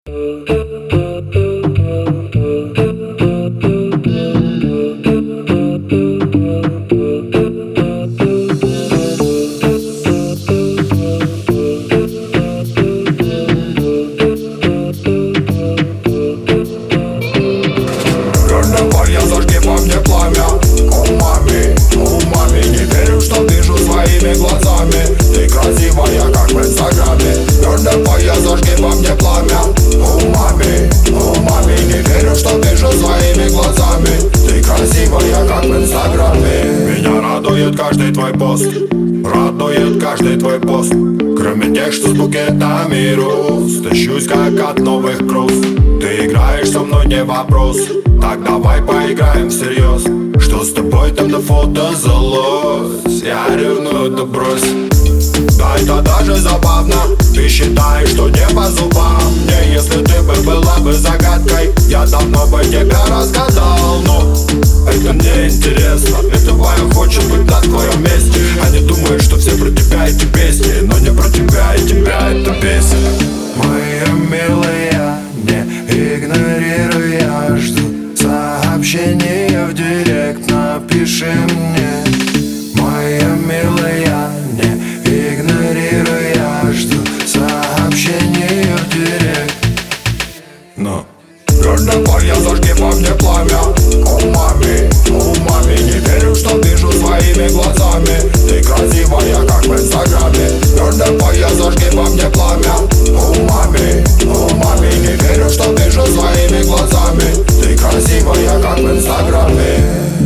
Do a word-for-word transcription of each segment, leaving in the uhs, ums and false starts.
Давай, я зажги во мне пламя. О, маме, о, маме, не верю, что вижу своими глазами. Ты красивая, как в инстаграме. Давай, я зажги во мне пламя. О, маме, о, маме, не верю, что вижу своими глазами. Ты красивая, как в инстаграме. Меня радует каждый твой пост, радует каждый твой пост. Кроме тех, что с букетами роз. Тащусь, как от новых круз. Ты играешь со мной, не вопрос. Так давай поиграем всерьез. Что с тобой там на фото залось? Я ревную, да брось. Да это даже забавно. Ты считаешь, что не по зубам мне. Если ты бы была бы загадкой, я давно бы тебя разгадал. Но это мне интересно. Этого я хочу быть на твоем месте. Они думают, что все про тебя эти песни, но не про тебя и тебя эта песня. Моя милая, не игнорируй, я жду сообщение в директ, напиши мне. Моя милая, не игнорируй, я жду сообщение в директ. Но давай, я зажги во мне пламя. О, маме, о, маме, не верю, что вижу своими глазами. Ты красивая, как в инстаграме. Давай, я зажги во мне пламя. О, маме, о, маме, не верю, что вижу своими глазами. Ты красивая, как в инстаграме.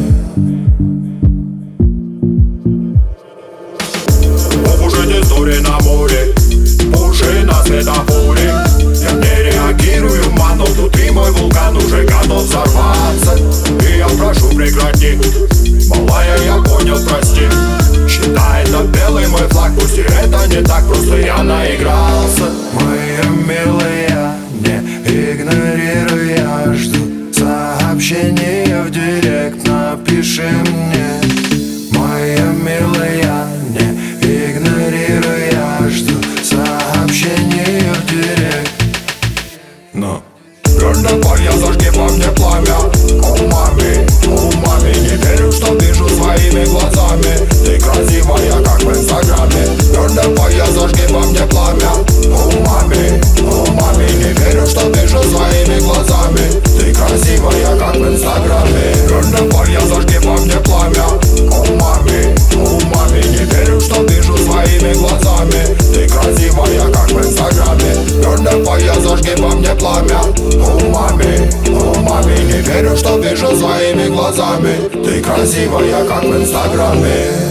Уже история на море, уши на светофоре. Я не реагирую, мано, внутри мой вулкан уже готов взорваться. И я прошу прекрати, малая, я понял, прости. Считай это белый мой флаг, пусть и это не так, просто я наигрался. Моя милая, не игнорируй, я жду сообщение в директ, напиши мне. Моя милая, не игнорируй, я жду сообщение в директ. Но давай, я зажги во мне пламя. О, маме, о, маме, не верю, что вижу своими глазами. Ты красивая, как в инстаграме. Давай, я зажги во мне пламя. О, маме, о, маме, не верю, что вижу своими глазами. Ты красивая, как в инстаграме. Давай, я зажги во мне пламя. О, маме, о, маме, не верю, что вижу своими глазами. Ты красивая, как в инстаграме. Давай, я зажги во мне пламя. О, маме, о, маме, не верю, что вижу своими глазами. Ты красивая, как в инстаграме.